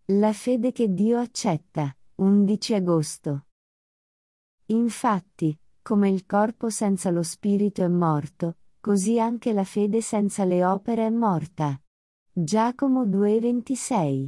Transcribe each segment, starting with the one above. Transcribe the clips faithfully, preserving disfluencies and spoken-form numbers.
La fede che Dio accetta, undici agosto. Infatti, come il corpo senza lo spirito è morto, così anche la fede senza le opere è morta. Giacomo due ventisei.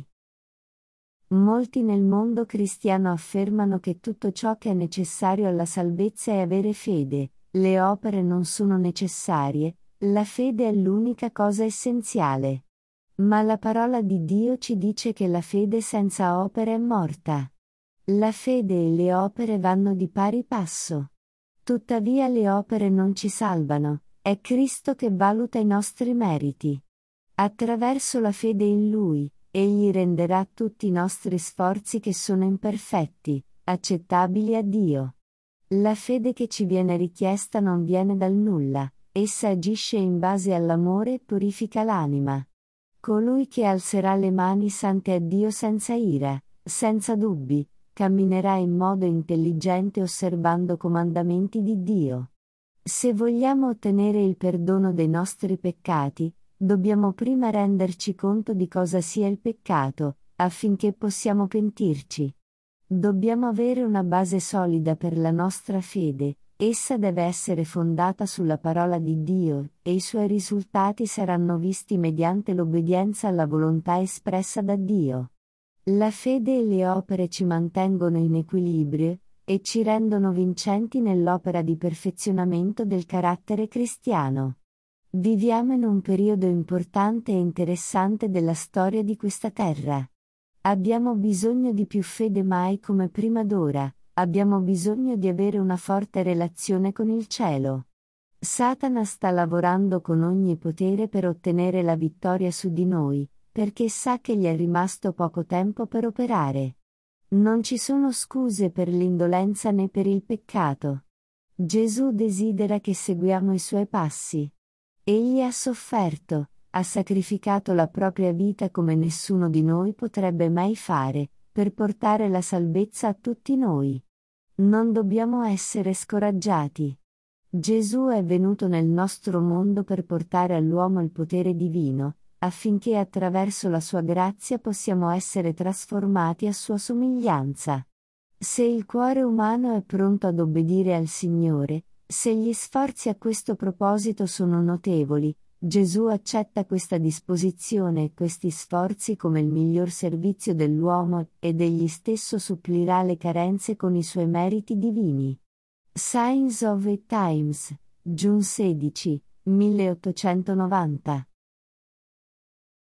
Molti nel mondo cristiano affermano che tutto ciò che è necessario alla salvezza è avere fede, le opere non sono necessarie, la fede è l'unica cosa essenziale. Ma la parola di Dio ci dice che la fede senza opere è morta. La fede e le opere vanno di pari passo. Tuttavia le opere non ci salvano, è Cristo che valuta i nostri meriti. Attraverso la fede in Lui, Egli renderà tutti i nostri sforzi che sono imperfetti, accettabili a Dio. La fede che ci viene richiesta non viene dal nulla, essa agisce in base all'amore e purifica l'anima. Colui che alzerà le mani sante a Dio senza ira, senza dubbi, camminerà in modo intelligente osservando comandamenti di Dio. Se vogliamo ottenere il perdono dei nostri peccati, dobbiamo prima renderci conto di cosa sia il peccato, affinché possiamo pentirci. Dobbiamo avere una base solida per la nostra fede, essa deve essere fondata sulla parola di Dio, e i suoi risultati saranno visti mediante l'obbedienza alla volontà espressa da Dio. La fede e le opere ci mantengono in equilibrio, e ci rendono vincenti nell'opera di perfezionamento del carattere cristiano. Viviamo in un periodo importante e interessante della storia di questa terra. Abbiamo bisogno di più fede mai come prima d'ora, abbiamo bisogno di avere una forte relazione con il cielo. Satana sta lavorando con ogni potere per ottenere la vittoria su di noi, perché sa che gli è rimasto poco tempo per operare. Non ci sono scuse per l'indolenza né per il peccato. Gesù desidera che seguiamo i suoi passi. Egli ha sofferto, ha sacrificato la propria vita come nessuno di noi potrebbe mai fare, per portare la salvezza a tutti noi. Non dobbiamo essere scoraggiati. Gesù è venuto nel nostro mondo per portare all'uomo il potere divino, affinché attraverso la sua grazia possiamo essere trasformati a sua somiglianza. Se il cuore umano è pronto ad obbedire al Signore, se gli sforzi a questo proposito sono notevoli, Gesù accetta questa disposizione e questi sforzi come il miglior servizio dell'uomo, ed egli stesso supplirà le carenze con i suoi meriti divini. Signs of the Times, giugno sedici, milleottocentonovanta.